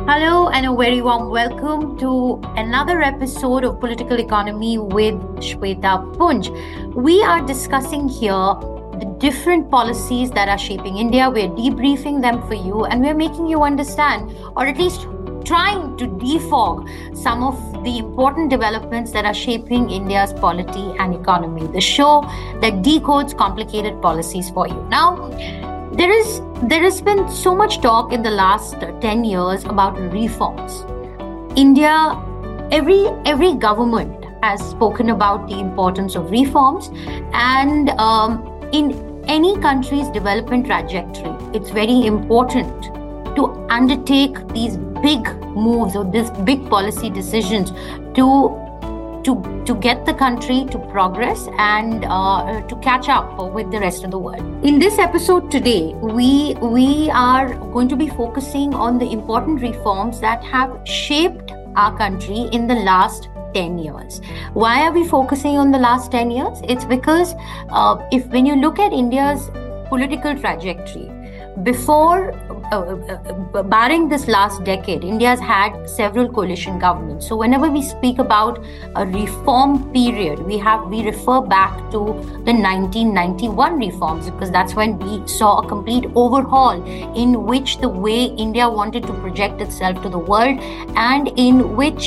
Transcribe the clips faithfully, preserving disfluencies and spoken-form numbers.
Hello, and a very warm welcome to another episode of Political Economy with Shweta Punj. We are discussing here the different policies that are shaping India. We're debriefing them for you, and we're making you understand, or at least trying to defog some of the important developments that are shaping India's polity and economy. The show that decodes complicated policies for you. Now, there is there has been so much talk in the last ten years about reforms. India, every every government has spoken about the importance of reforms, and um, in any country's development trajectory, it's very important to undertake these big moves or these big policy decisions to to to get the country to progress and uh, to catch up with the rest of the world. In this episode today, we we are going to be focusing on the important reforms that have shaped our country in the last ten years. Why are we focusing on the last ten years? It's because uh, if when you look at India's political trajectory, before uh, uh, barring this last decade, India's had several coalition governments. So whenever we speak about a reform period, we have we refer back to the nineteen ninety-one reforms, because that's when we saw a complete overhaul in which the way India wanted to project itself to the world, and in which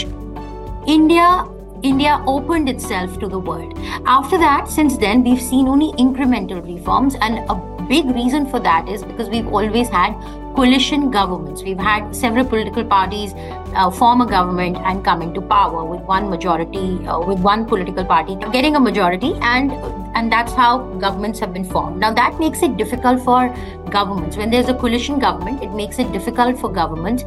India India opened itself to the world. After that, since then, we've seen only incremental reforms, and a big reason for that is because we've always had coalition governments. We've had several political parties uh, form a government and come into power with one majority, uh, with one political party getting a majority, and and that's how governments have been formed. Now that makes it difficult for governments. When there's a coalition government, it makes it difficult for governments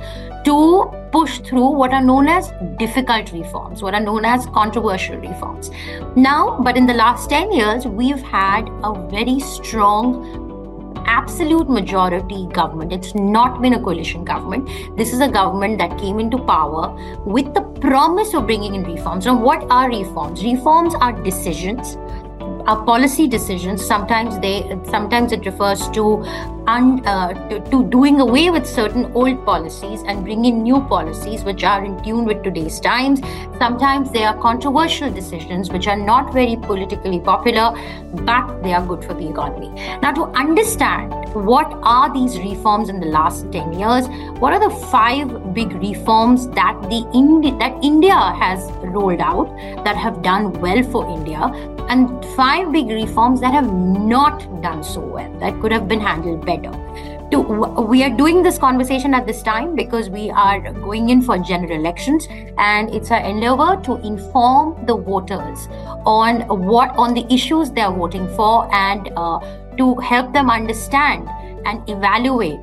to push through what are known as difficult reforms, what are known as controversial reforms. Now, but in the last ten years, we've had a very strong absolute majority government. It's not been a coalition government. This is a government that came into power with the promise of bringing in reforms. Now, what are reforms? Reforms are decisions, are policy decisions. Sometimes they, sometimes it refers to and uh, to, to doing away with certain old policies and bring in new policies which are in tune with today's times. Sometimes they are controversial decisions which are not very politically popular, but they are good for the economy. Now, to understand what are these reforms in the last ten years, what are the five big reforms that the Indi- that India has rolled out that have done well for India, and five big reforms that have not done so well, that could have been handled better. To, we are doing this conversation at this time because we are going in for general elections, and it's our endeavor to inform the voters on what on the issues they are voting for, and uh, to help them understand and evaluate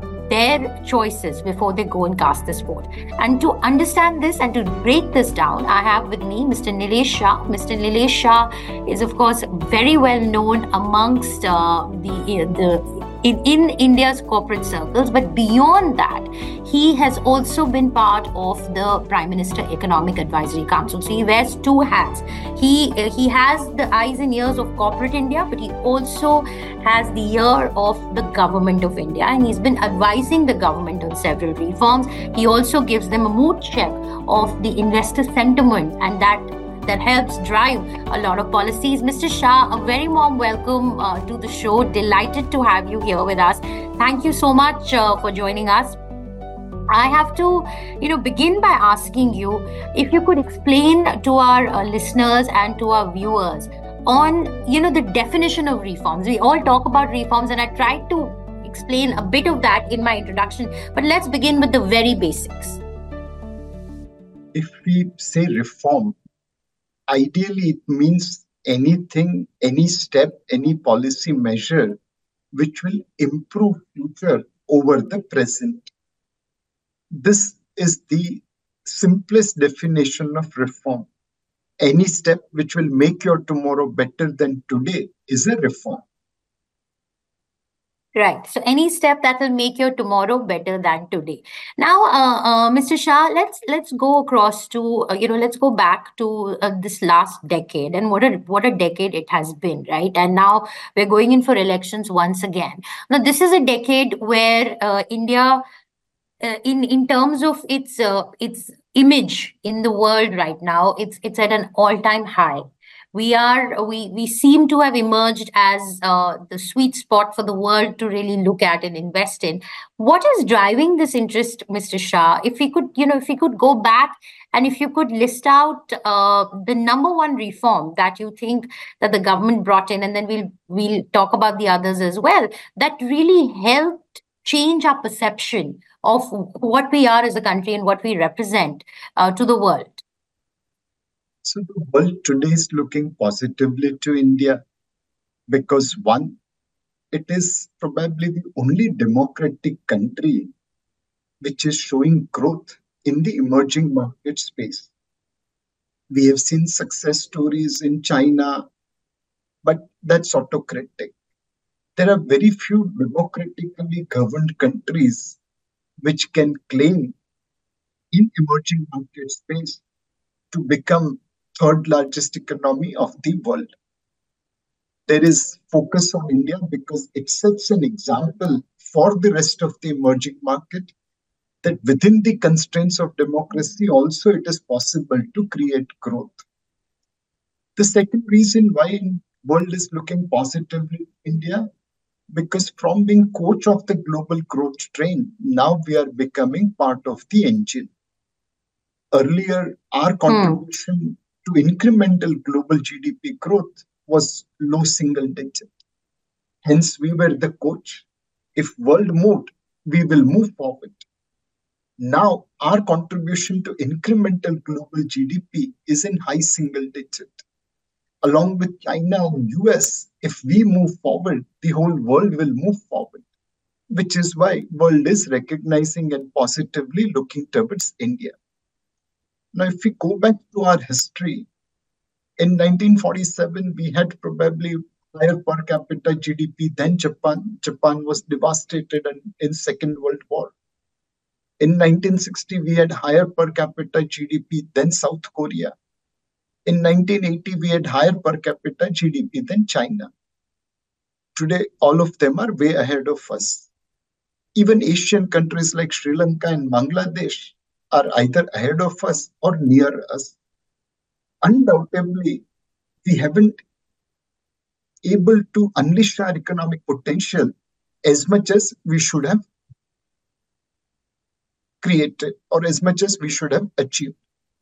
their choices before they go and cast this vote. And to understand this and to break this down, I have with me Mister Nilesh Shah. Mister Nilesh Shah is, of course, very well known amongst uh, the the in, in India's corporate circles, but beyond that, he has also been part of the Prime Minister Economic Advisory Council. So he wears two hats. He he has the eyes and ears of corporate India, but he also has the ear of the government of India, and he's been advising the government on several reforms. He also gives them a mood check of the investor sentiment, and that that helps drive a lot of policies. Mister Shah, a very warm welcome uh, to the show. Delighted to have you here with us. Thank you so much uh, for joining us. I have to, you know, begin by asking you if you could explain to our uh, listeners and to our viewers on, you know, the definition of reforms. We all talk about reforms, and I tried to explain a bit of that in my introduction, but let's begin with the very basics. If we say reform, ideally, it means anything, any step, any policy measure which will improve future over the present. This is the simplest definition of reform. Any step which will make your tomorrow better than today is a reform. Right. So any step that will make your tomorrow better than today. Now, uh, uh, Mister Shah, let's let's go across to uh, you know let's go back to uh, this last decade, and what a what a decade it has been, right? And now we're going in for elections once again. Now, this is a decade where uh, India uh, in in terms of its uh, its image in the world right now, it's it's at an all time high. We are we we seem to have emerged as uh, the sweet spot for the world to really look at and invest in. What is driving this interest, Mr. Shah? If we could, you know, if we could go back and if you could list out uh, the number one reform that you think that the government brought in, and then we'll we'll talk about the others as well, that really helped change our perception of what we are as a country and what we represent uh, to the world. So the world today is looking positively to India because one, it is probably the only democratic country which is showing growth in the emerging market space. We have seen success stories in China, but that's autocratic. There are very few democratically governed countries which can claim in emerging market space to become third largest economy of the world. There is focus on India because it sets an example for the rest of the emerging market that within the constraints of democracy also it is possible to create growth. The second reason why the world is looking positively at India, because from being coach of the global growth train, now we are becoming part of the engine. Earlier, our contribution hmm. to incremental global G D P growth was low single digit. Hence, we were the coach. If world moved, we will move forward. Now, our contribution to incremental global G D P is in high single digit. Along with China and U S, if we move forward, the whole world will move forward, which is why world is recognizing and positively looking towards India. Now, if we go back to our history, in nineteen forty-seven, we had probably higher per capita G D P than Japan. Japan was devastated in Second World War. In nineteen sixty, we had higher per capita G D P than South Korea. In nineteen eighty, we had higher per capita G D P than China. Today, all of them are way ahead of us. Even Asian countries like Sri Lanka and Bangladesh are either ahead of us or near us. Undoubtedly, we haven't able to unleash our economic potential as much as we should have created or as much as we should have achieved.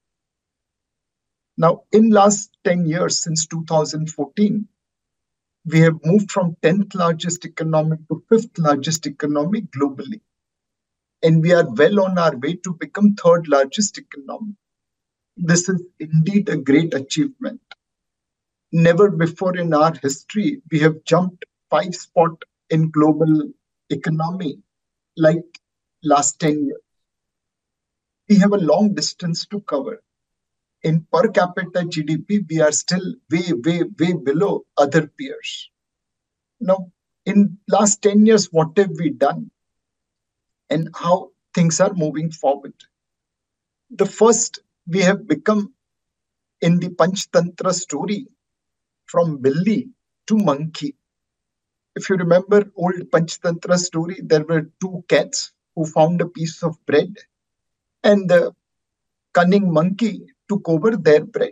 Now, in last ten years, since two thousand fourteen, we have moved from tenth largest economy to fifth largest economy globally. And we are well on our way to become third largest economy. This is indeed a great achievement. Never before in our history, we have jumped five spots in global economy like last ten years. We have a long distance to cover. In per capita G D P, we are still way, way, way below other peers. Now, in last ten years, what have we done and how things are moving forward? The first, we have become in the Panchtantra story from Billy to monkey. If you remember old Panchtantra story, there were two cats who found a piece of bread and the cunning monkey took over their bread.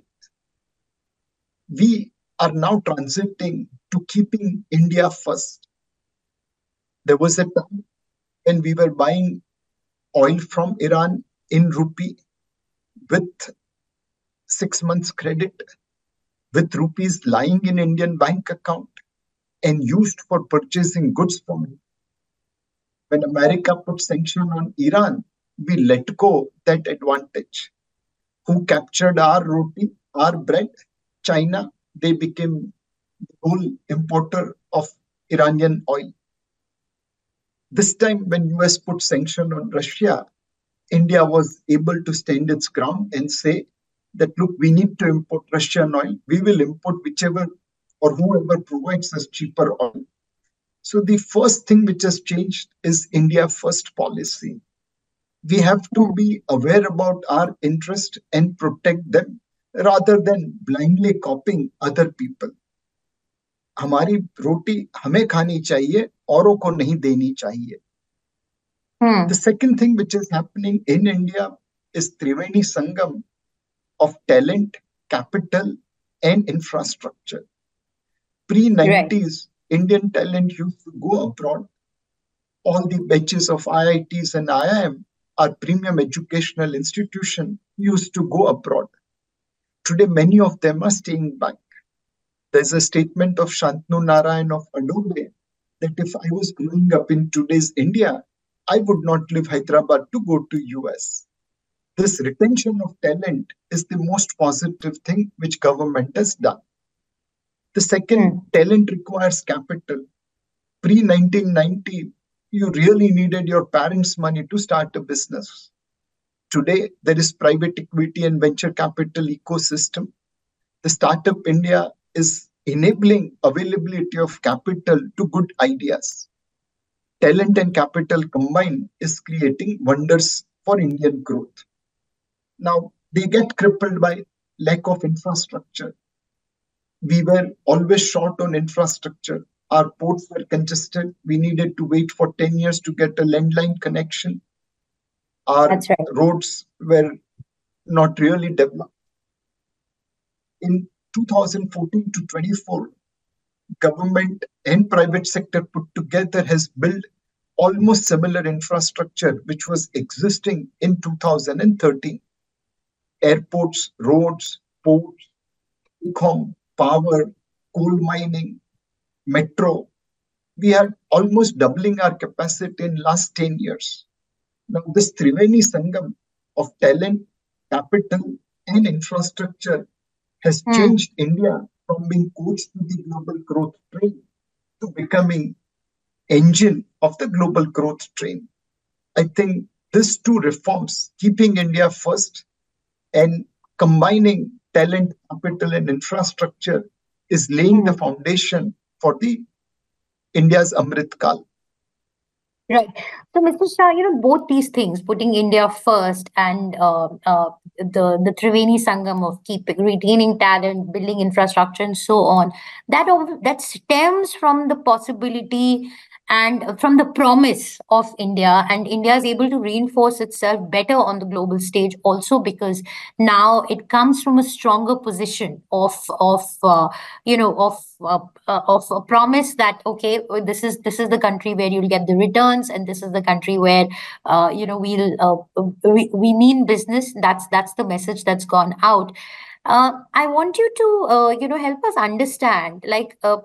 We are now transiting to keeping India first. There was a time when we were buying oil from Iran in rupee with six months credit, with rupees lying in Indian bank account and used for purchasing goods from it. When America put sanction on Iran, we let go that advantage. Who captured our roti, our bread? China. They became the whole importer of Iranian oil. This time when U S put sanction on Russia, India was able to stand its ground and say that, look, we need to import Russian oil. We will import whichever or whoever provides us cheaper oil. So the first thing which has changed is India first policy. We have to be aware about our interest and protect them rather than blindly copying other people. हमारी रोटी हमें खानी चाहिए, औरों को नहीं देनी चाहिए. Hmm. The second thing which is happening in India is Triveni Sangam of talent, capital, and infrastructure. Pre Right. nineties, Indian talent used to go abroad. All the batches of I I Ts and I I M, our premium educational institution, used to go abroad. Today, many of them are staying back. There's a statement of Shantanu Narayan of Adobe that if I was growing up in today's India, I would not leave Hyderabad to go to U S. This retention of talent is the most positive thing which government has done. The second, Hmm. talent requires capital. Pre nineteen ninety, you really needed your parents' money to start a business. Today, there is private equity and venture capital ecosystem. The Startup India is enabling availability of capital to good ideas. Talent and capital combined is creating wonders for Indian growth. Now, they get crippled by lack of infrastructure. We were always short on infrastructure. Our ports were congested. We needed to wait for ten years to get a landline connection. Our That's right. roads were not really developed. In two thousand fourteen to twenty-four, government and private sector put together has built almost similar infrastructure which was existing in two thousand thirteen. Airports, roads, ports, telecom, power, coal mining, metro. We are almost doubling our capacity in last ten years. Now, this Triveni Sangam of talent, capital, and infrastructure has Hmm. changed India from being coach to the global growth train to becoming engine of the global growth train. I think these two reforms, keeping India first and combining talent, capital, and infrastructure, is laying the Hmm. foundation for the India's Amrit Kal. Right. So, Mister Shah, you know, both these things, putting India first and uh, uh, the the Triveni Sangam of keeping retaining talent, building infrastructure, and so on, that all, that stems from the possibility and uh, from the promise of India, and India is able to reinforce itself better on the global stage, also because now it comes from a stronger position of of uh, you know of uh, uh, of a promise that okay, uh, this is this is the country where you'll get the returns, and this is the country where uh, you know we'll uh, we, we mean business. That's that's the message that's gone out. uh, I want you to uh, you know help us understand, like, uh,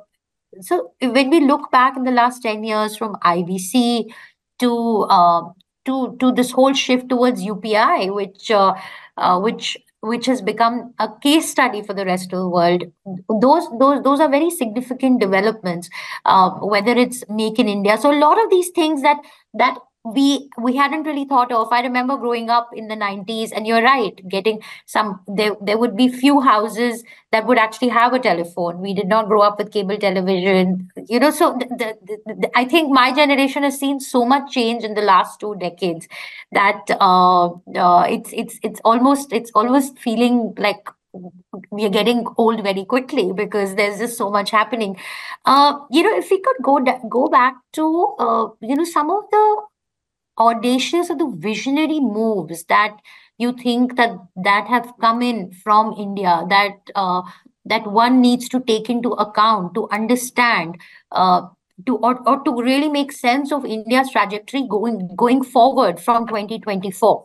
so when we look back in the last ten years from I B C to uh, to to this whole shift towards U P I, which uh, uh, which which has become a case study for the rest of the world. Those those those are very significant developments. Uh, whether it's Make in India, so a lot of these things that that we we hadn't really thought of. I remember growing up in the nineties, and you're right, getting some there there would be few houses that would actually have a telephone. We did not grow up with cable television, you know. So the, the, the, the- I think my generation has seen so much change in the last two decades that uh, uh, it's it's it's almost it's almost feeling like we are getting old very quickly because there's just so much happening. Uh, you know, if we could go da- go back to uh, you know some of the audacious or the visionary moves that you think that that have come in from India, that uh, that one needs to take into account to understand, uh, to or, or to really make sense of India's trajectory going going forward from twenty twenty-four,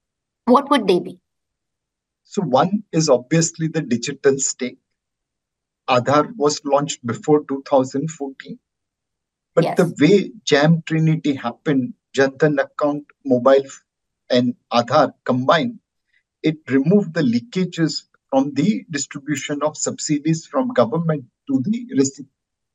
what would they be? So, one is obviously the digital stake. Aadhaar was launched before two thousand fourteen. But the Yes. way Jam Trinity happened, Jantan account, mobile, and Aadhaar combined, it removed the leakages from the distribution of subsidies from government to the recipient.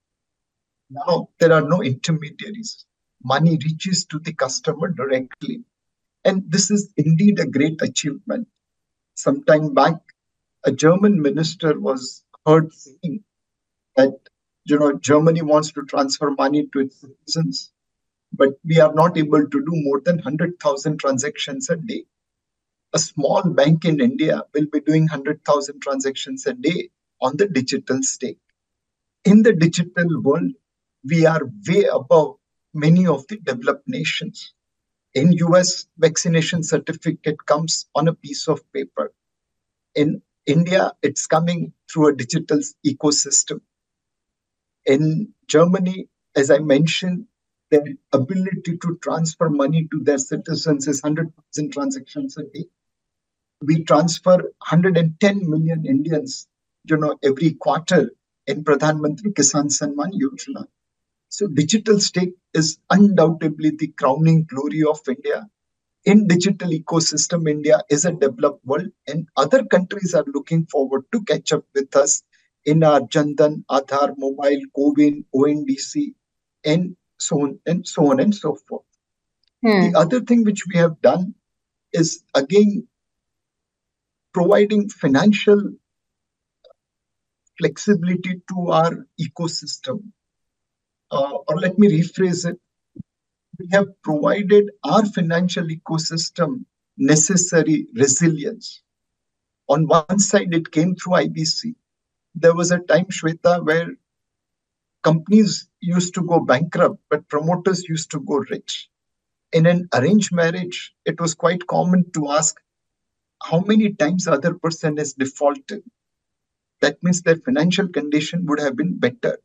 Now there are no intermediaries. Money reaches to the customer directly. And this is indeed a great achievement. Some time back, a German minister was heard saying that you know Germany wants to transfer money to its citizens, but we are not able to do more than one hundred thousand transactions a day. A small bank in India will be doing one hundred thousand transactions a day on the digital stake. In the digital world, we are way above many of the developed nations. In U S, vaccination certificate comes on a piece of paper. In India, it's coming through a digital ecosystem. In Germany, as I mentioned, their ability to transfer money to their citizens is one hundred thousand transactions a day. We transfer one hundred ten million Indians, you know, every quarter in Pradhan Mantri Kisan Samman Yojana. So digital stake is undoubtedly the crowning glory of India. In digital ecosystem, India is a developed world, and other countries are looking forward to catch up with us in our Jandan, Aadhaar, Mobile, CoWIN, O N D C, and so on and so on and so forth. Hmm. The other thing which we have done is again providing financial flexibility to our ecosystem. Uh, or let me rephrase it. We have provided our financial ecosystem necessary resilience. On one side, it came through I B C. There was a time, Shweta, where companies used to go bankrupt, but promoters used to go rich. In an arranged marriage, it was quite common to ask how many times the other person has defaulted. That means their financial condition would have been better.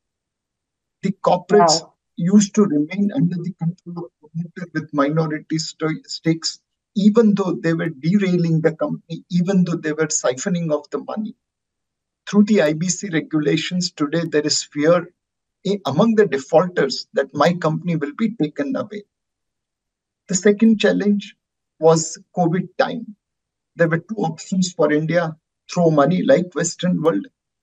The corporates Wow. used to remain under the control of promoter with minority st- stakes, even though they were derailing the company, even though they were siphoning off the money. Through the I B C regulations today, there is fear among the defaulters that my company will be taken away. The second challenge was COVID time. There were two options for India: throw money like Western world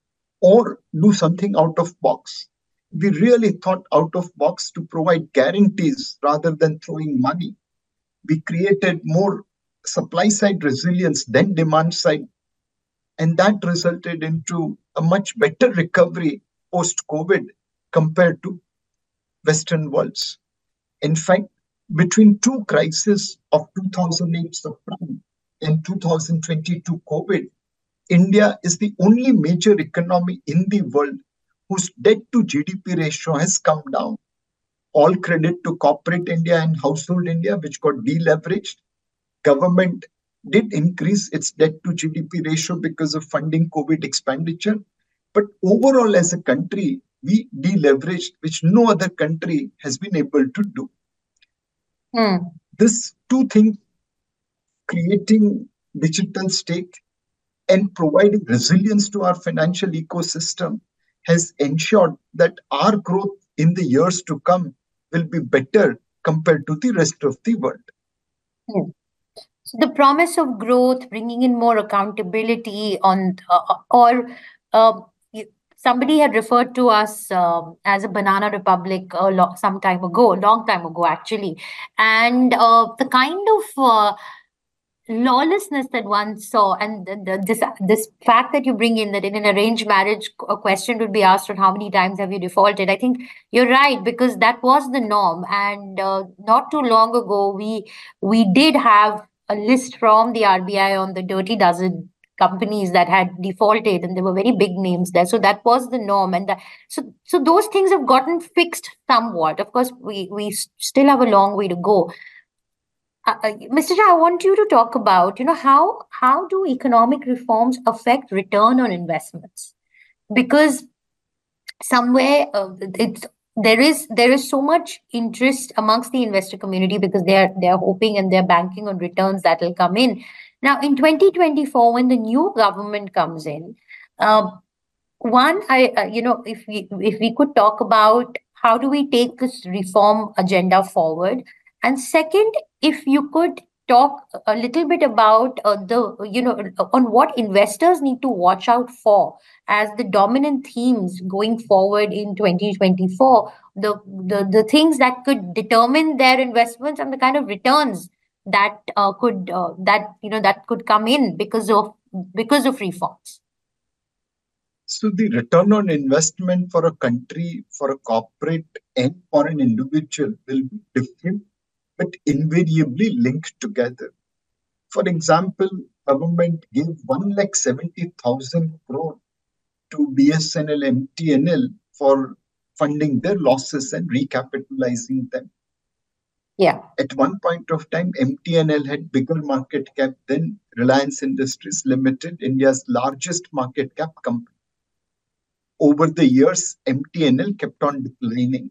or do something out of box. We really thought out of box to provide guarantees rather than throwing money. We created more supply side resilience than demand side, and that resulted into a much better recovery post COVID compared to Western worlds. In fact, between two crises of two thousand eight subprime and two thousand twenty-two COVID, India is the only major economy in the world whose debt to G D P ratio has come down. All credit to corporate India and household India, which got deleveraged. Government did increase its debt to G D P ratio because of funding COVID expenditure. But overall, as a country, we deleveraged, which no other country has been able to do. Hmm. This two things, creating digital stake and providing resilience to our financial ecosystem, has ensured that our growth in the years to come will be better compared to the rest of the world. Hmm. So the promise of growth, bringing in more accountability on, uh, or uh, you- somebody had referred to us um, as a banana republic a lo- some time ago, a long time ago actually, and uh, the kind of uh, lawlessness that one saw, and the, the, this this fact that you bring in that in an arranged marriage a question would be asked on how many times have you defaulted. I think you're right, because that was the norm, and uh, not too long ago we we did have a list from the R B I on the dirty dozen companies that had defaulted, and there were very big names there, so that was the norm. And that, so so those things have gotten fixed somewhat. Of course, we we s- still have a long way to go. uh, uh, mister Shah, I want you to talk about, you know, how how do economic reforms affect return on investments? Because somewhere uh, it's there is there is so much interest amongst the investor community because they're they're hoping and they're banking on returns that will come in. Now, in twenty twenty-four, when the new government comes in, uh, one, I uh, you know, if we if we could talk about how do we take this reform agenda forward, and second, if you could talk a little bit about uh, the you know on what investors need to watch out for as the dominant themes going forward in twenty twenty-four, the the the things that could determine their investments and the kind of returns that uh, could uh, that you know that could come in because of because of reforms. So the return on investment for a country, for a corporate, and for an individual will be different, but invariably linked together. For example, government gave one lakh seventy thousand crore to B S N L M T N L for funding their losses and recapitalizing them. Yeah. At one point of time, M T N L had bigger market cap than Reliance Industries Limited, India's largest market cap company. Over the years, M T N L kept on declining.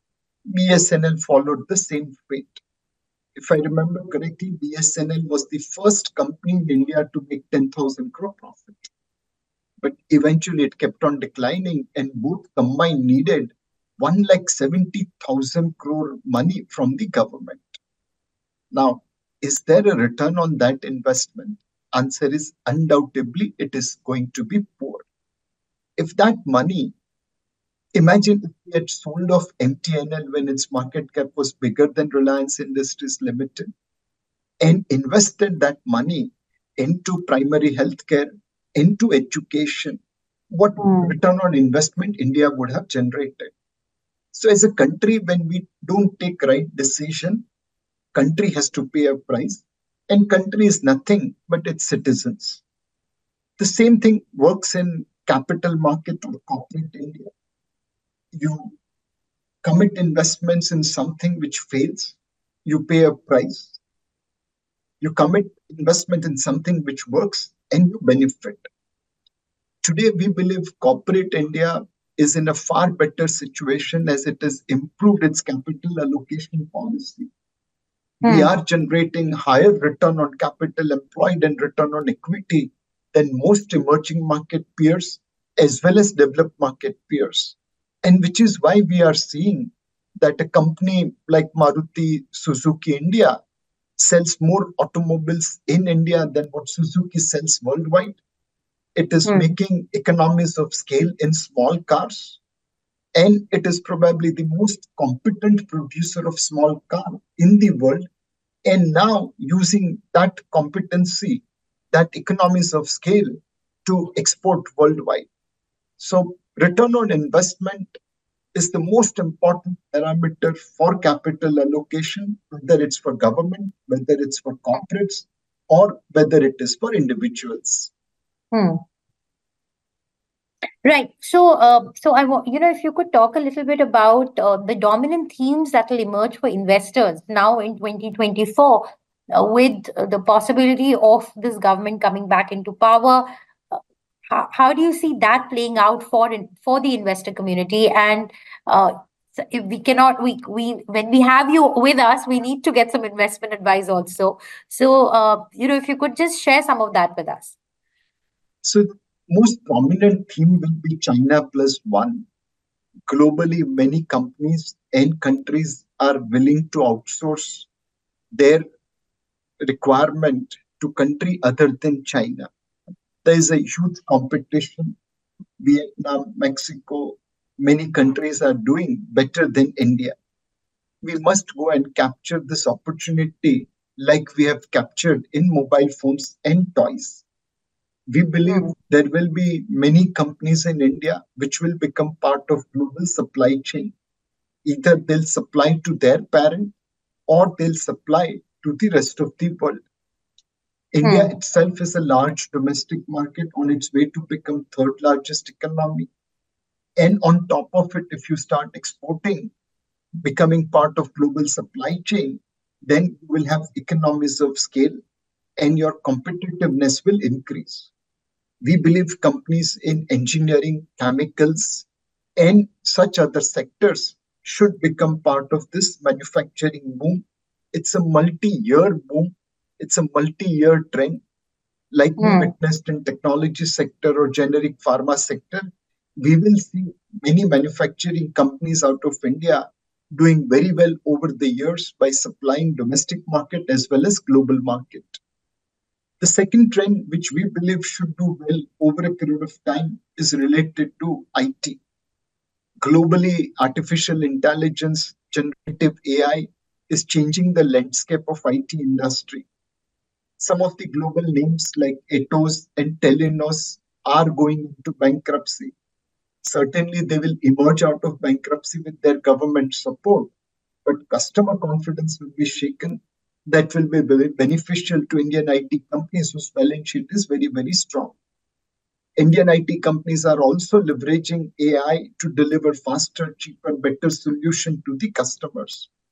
B S N L followed the same fate. If I remember correctly, B S N L was the first company in India to make ten thousand crore profit. But eventually it kept on declining, and both combined needed one lakh seventy thousand crore money from the government. Now, is there a return on that investment? Answer is undoubtedly it is going to be poor. If that money, imagine if we had sold off M T N L when its market cap was bigger than Reliance Industries Limited and invested that money into primary healthcare, into education, what Hmm. return on investment India would have generated. So as a country, when we don't take right decision, country has to pay a price, and country is nothing but its citizens. The same thing works in capital market or corporate India. You commit investments in something which fails, you pay a price. You commit investment in something which works and you benefit. Today, we believe corporate India is in a far better situation as it has improved its capital allocation policy. We Hmm. are generating higher return on capital employed and return on equity than most emerging market peers as well as developed market peers. And which is why we are seeing that a company like Maruti Suzuki India sells more automobiles in India than what Suzuki sells worldwide. It is Hmm. making economies of scale in small cars, and it is probably the most competent producer of small car in the world. And now using that competency, that economies of scale to export worldwide. So return on investment is the most important parameter for capital allocation, whether it's for government, whether it's for corporates, or whether it is for individuals. Hmm. Right. So, uh, so I want, you know, if you could talk a little bit about uh, the dominant themes that will emerge for investors now in twenty twenty-four, uh, with uh, the possibility of this government coming back into power. Uh, how, how do you see that playing out for in, for the investor community? And uh, so if we cannot, we we when we have you with us, we need to get some investment advice also. So, uh, you know, if you could just share some of that with us. So most prominent theme will be China plus one. Globally, many companies and countries are willing to outsource their requirement to country other than China. There is a huge competition. Vietnam, Mexico, many countries are doing better than India. We must go and capture this opportunity like we have captured in mobile phones and toys. We believe Hmm. there will be many companies in India which will become part of global supply chain. Either they'll supply to their parent or they'll supply to the rest of the world. India Hmm. itself is a large domestic market on its way to become third largest economy. And on top of it, if you start exporting, becoming part of global supply chain, then you will have economies of scale and your competitiveness will increase. We believe companies in engineering, chemicals, and such other sectors should become part of this manufacturing boom. It's a multi-year boom. It's a multi-year trend. Like we Hmm. witnessed in technology sector or generic pharma sector, we will see many manufacturing companies out of India doing very well over the years by supplying domestic market as well as global market. The second trend, which we believe should do well over a period of time, is related to I T. Globally, artificial intelligence, generative A I is changing the landscape of I T industry. Some of the global names like Atos and Telenos are going into bankruptcy. Certainly, they will emerge out of bankruptcy with their government support, but customer confidence will be shaken. That will be very beneficial to Indian I T companies whose balance sheet is very, very strong. Indian I T companies are also leveraging A I to deliver faster, cheaper, better solution to the customers.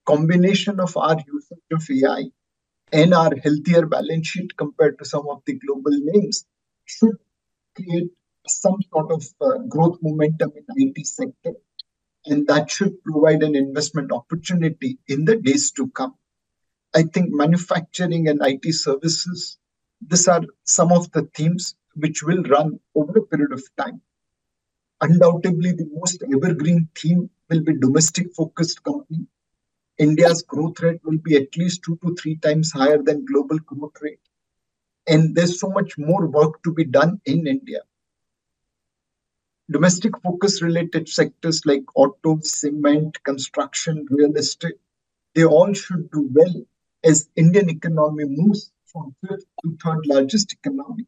combination of our usage of A I and our healthier balance sheet compared to some of the global names should create some sort of uh, growth momentum in I T sector, and that should provide an investment opportunity in the days to come. I think manufacturing and I T services, these are some of the themes which will run over a period of time. Undoubtedly, the most evergreen theme will be domestic focused company. India's growth rate will be at least two to three times higher than global growth rate. And there's so much more work to be done in India. Domestic focus related sectors like auto, cement, construction, real estate, they all should do well as Indian economy moves from fifth to third largest economy.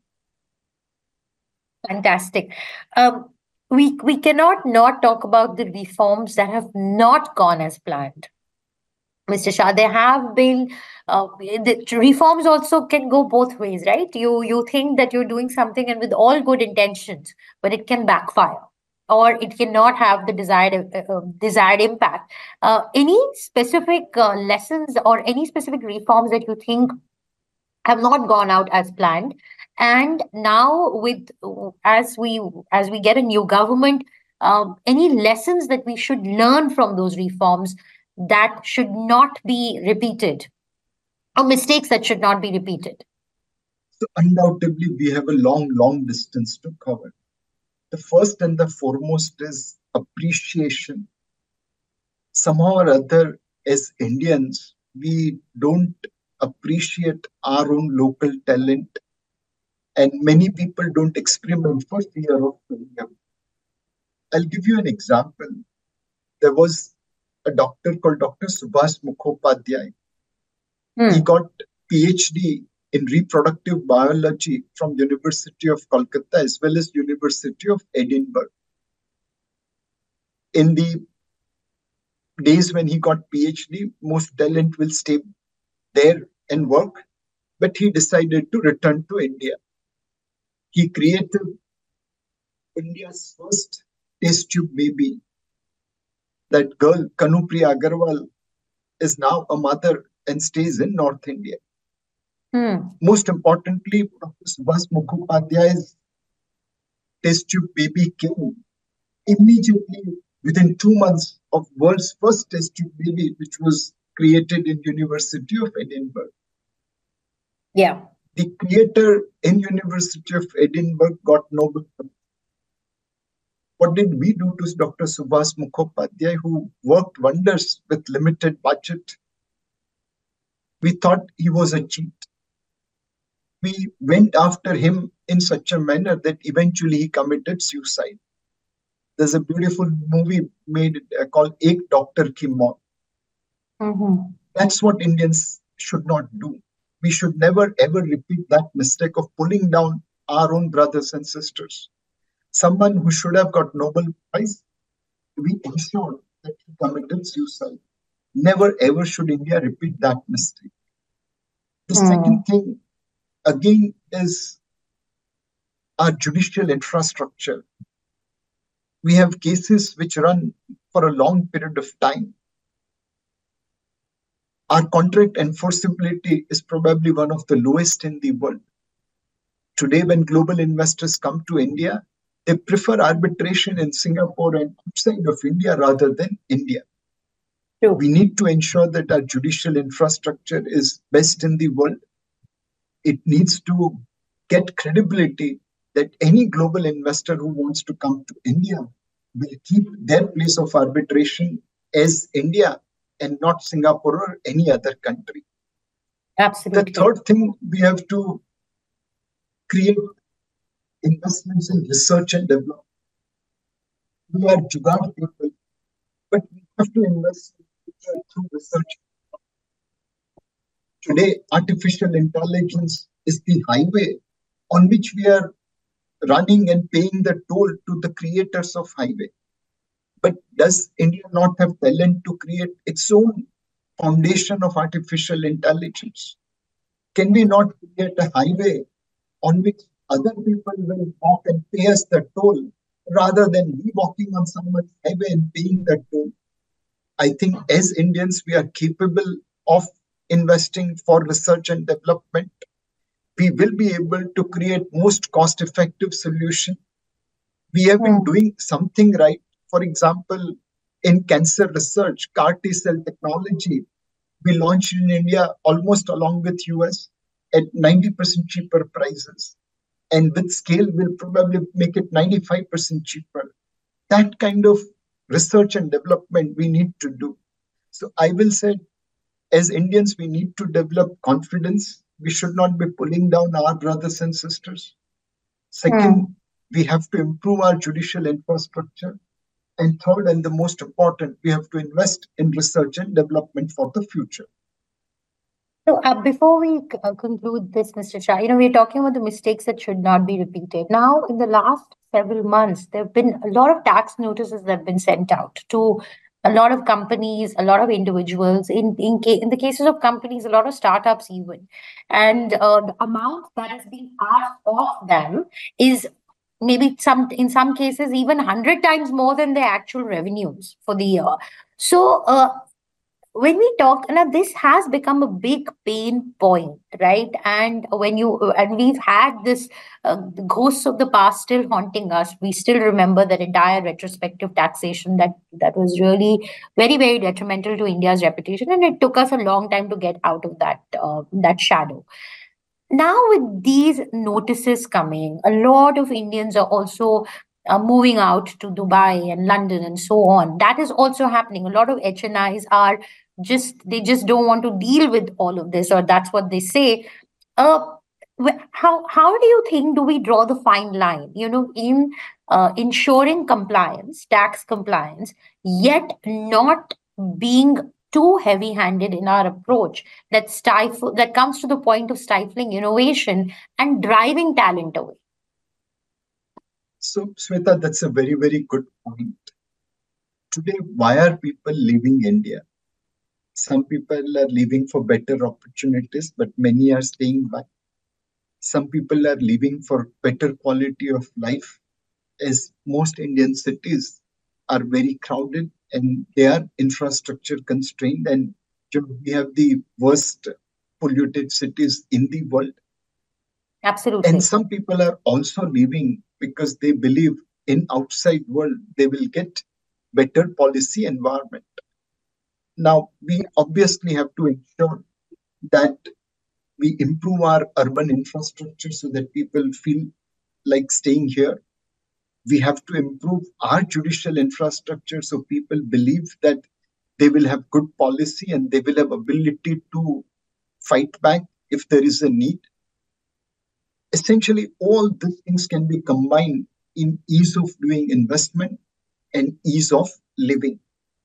Fantastic. Um, we we cannot not talk about the reforms that have not gone as planned. Mister Shah, there have been uh, the reforms also can go both ways, right? You you think that you're doing something and with all good intentions, but it can backfire, or it cannot have the desired uh, uh, desired impact. Uh, any specific uh, lessons or any specific reforms that you think have not gone out as planned, and now with as we as we get a new government, um, any lessons that we should learn from those reforms that should not be repeated, or mistakes that should not be repeated? So undoubtedly, we have a long, long distance to cover. The first and the foremost is appreciation. Somehow or other, as Indians, we don't appreciate our own local talent, and many people don't experiment for fear of failure. I'll give you an example. There was a doctor called Doctor Subhas Mukhopadhyay. Hmm. He got PhD in reproductive biology from University of Kolkata as well as University of Edinburgh. In the days when he got PhD, most talent will stay there and work, but he decided to return to India. He created India's first test tube baby. That girl, Kanupriya Agarwal, is now a mother and stays in North India. Hmm. Most importantly, Doctor Subhas Mukhopadhyay's test tube baby came immediately within two months of world's first test tube baby, which was created in University of Edinburgh. Yeah. The creator in University of Edinburgh got Nobel Prize. What did we do to Doctor Subhas Mukhopadhyay, who worked wonders with limited budget? We thought he was a cheat. We went after him in such a manner that eventually he committed suicide. There's a beautiful movie made uh, called Ek Doctor Ki Maut. Mm-hmm. That's what Indians should not do. We should never ever repeat that mistake of pulling down our own brothers and sisters. Someone who should have got Nobel Prize, we ensured that he committed suicide. Never ever should India repeat that mistake. The Hmm. second thing, again, is our judicial infrastructure. We have cases which run for a long period of time. Our contract enforceability is probably one of the lowest in the world. Today, when global investors come to India, they prefer arbitration in Singapore and outside of India rather than India. True. We need to ensure that our judicial infrastructure is best in the world. It needs to get credibility that any global investor who wants to come to India will keep their place of arbitration as India and not Singapore or any other country. Absolutely. The third thing, we have to create investments in research and development. We are jugaad people, but we have to invest through research. Today, artificial intelligence is the highway on which we are running and paying the toll to the creators of highway. But does India not have talent to create its own foundation of artificial intelligence? Can we not create a highway on which other people will walk and pay us the toll rather than we walking on someone's highway and paying the toll? I think as Indians, we are capable of investing for research and development. We will be able to create most cost effective solution. We have been Hmm. doing something right. For example, in cancer research, CAR T cell technology, we launched in India almost along with U S at ninety percent cheaper prices. And with scale, we'll probably make it ninety-five percent cheaper. That kind of research and development we need to do. So I will say, as Indians, we need to develop confidence. We should not be pulling down our brothers and sisters. Hmm. Second, we have to improve our judicial infrastructure. And third, and the most important, we have to invest in research and development for the future. So, uh, before we c- uh, conclude this, mister Shah, you know, we're talking about the mistakes that should not be repeated. Now, in the last several months, there have been a lot of tax notices that have been sent out to a lot of companies, a lot of individuals. In in, ca- in the cases of companies, a lot of startups even, and uh, the amount that is being asked of them is maybe some in some cases even one hundred times more than their actual revenues for the year. So, uh, when we talk now, this has become a big pain point, right? And when you and we've had this uh, ghosts of the past still haunting us. We still remember that entire retrospective taxation that that was really very, very detrimental to India's reputation, and it took us a long time to get out of that uh, that shadow. Now with these notices coming, a lot of Indians are also uh, moving out to Dubai and London and so on. That is also happening. A lot of H N Is are just they just don't want to deal with all of this, or that's what they say. uh, wh- how how do you think do we draw the fine line, you know, in uh, ensuring compliance, tax compliance, yet not being too heavy-handed in our approach that stifle that comes to the point of stifling innovation and driving talent away? So, Sweta, that's a very, very good point. Today, why are people leaving India? Some people are leaving for better opportunities, but many are staying back. Some people are leaving for better quality of life, as most Indian cities are very crowded and they are infrastructure constrained. And you know, we have the worst polluted cities in the world. And Absolutely. some people are also leaving because they believe in outside world they will get better policy environment. Now we obviously have to ensure that we improve our urban infrastructure so that people feel like staying here. We have to improve our judicial infrastructure so people believe that they will have good policy and they will have ability to fight back if there is a need. Essentially, all these things can be combined in ease of doing investment and ease of living.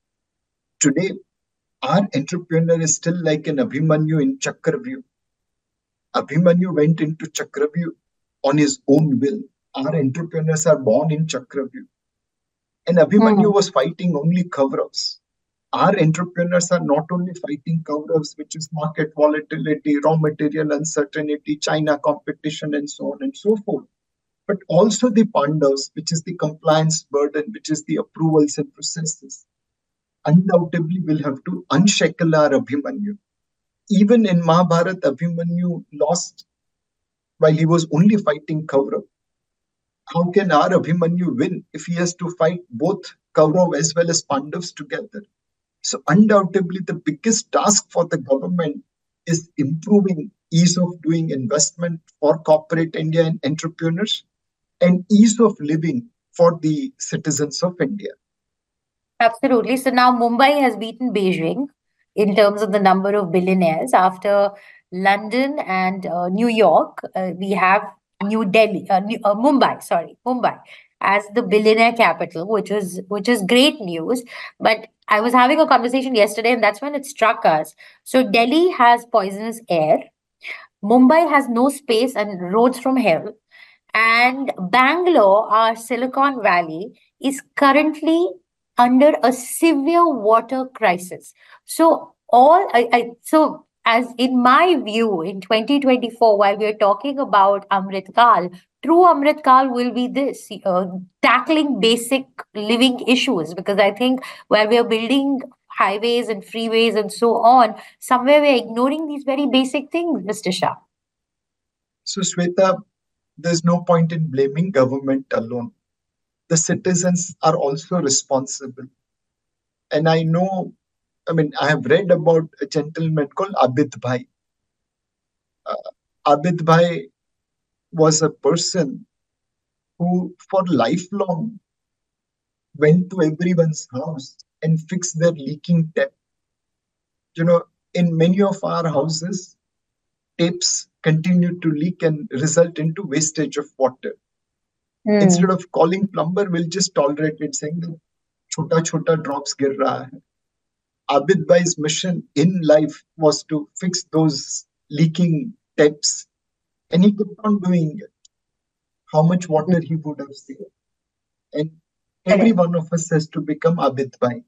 Today, our entrepreneur is still like an Abhimanyu in Chakravyuh. Abhimanyu went into Chakravyuh on his own will. Our entrepreneurs are born in Chakravyuh. And Abhimanyu Hmm. was fighting only Kauravas. Our entrepreneurs are not only fighting Kauravas, which is market volatility, raw material uncertainty, China competition, and so on and so forth, but also the Pandavas, which is the compliance burden, which is the approvals and processes. Undoubtedly, we'll have to unshackle our Abhimanyu. Even in Mahabharata, Abhimanyu lost while he was only fighting Kaurav. How can our Abhimanyu win if he has to fight both Kaurav as well as Pandavas together? So, undoubtedly, the biggest task for the government is improving ease of doing investment for corporate India and entrepreneurs and ease of living for the citizens of India. Absolutely. So now Mumbai has beaten Beijing in terms of the number of billionaires. After London and uh, New York, uh, we have New Delhi, uh, New, uh, Mumbai, sorry, Mumbai as the billionaire capital, which is which is great news. But I was having a conversation yesterday, and that's when it struck us. So Delhi has poisonous air. Mumbai has no space and roads from hell. And Bangalore, our Silicon Valley, is currently under a severe water crisis. So all I, I so as in my view, in twenty twenty-four, while we are talking about Amrit Kal, true Amrit Kal will be this uh, tackling basic living issues, because I think where we are building highways and freeways and so on, somewhere we're ignoring these very basic things, Mister Shah. So, Shweta, there's no point in blaming government alone. The citizens are also responsible. And I know, I mean, I have read about a gentleman called Abid Bhai. Uh, Abid Bhai was a person who, for lifelong, went to everyone's house and fixed their leaking tap. You know, in many of our houses, taps continue to leak and result into wastage of water. Mm. Instead of calling plumber, we'll just tolerate it, saying that chota chota drops gir raha hai. Abid Bhai's mission in life was to fix those leaking taps, and he kept on doing it. How much water he would have saved. And every one of us has to become Abid Bhai.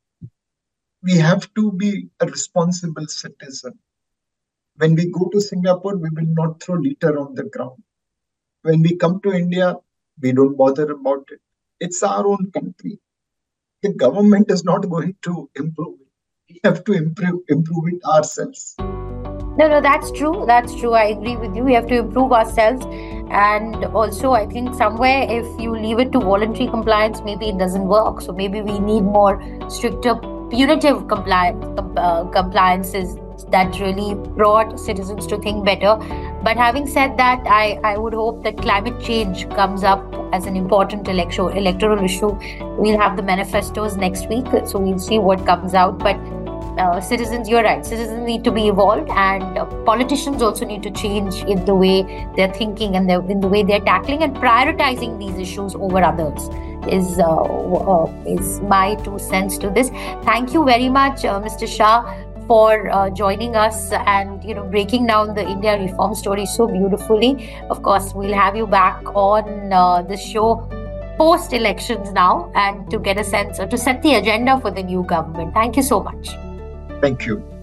We have to be a responsible citizen. When we go to Singapore, we will not throw litter on the ground. When we come to India, we don't bother about it. It's our own country. The government is not going to improve it. We have to improve, improve it ourselves. No, no, that's true. That's true. I agree with you. We have to improve ourselves. And also, I think somewhere if you leave it to voluntary compliance, maybe it doesn't work. So maybe we need more stricter punitive compliance, uh, compliances that really brought citizens to think better. But having said that, I, I would hope that climate change comes up as an important electoral electoral issue. We'll have the manifestos next week, so we'll see what comes out. But uh, citizens, you're right, citizens need to be evolved, and uh, politicians also need to change in the way they're thinking and in the way they're tackling and prioritizing these issues over others. Is uh, uh, is my two cents to this. Thank you very much, uh, Mister Shah, for uh, joining us and, you know, breaking down the India reform story so beautifully. Of course, we'll have you back on uh, the show post elections now, and to get a sense or to set the agenda for the new government. Thank you so much. Thank you.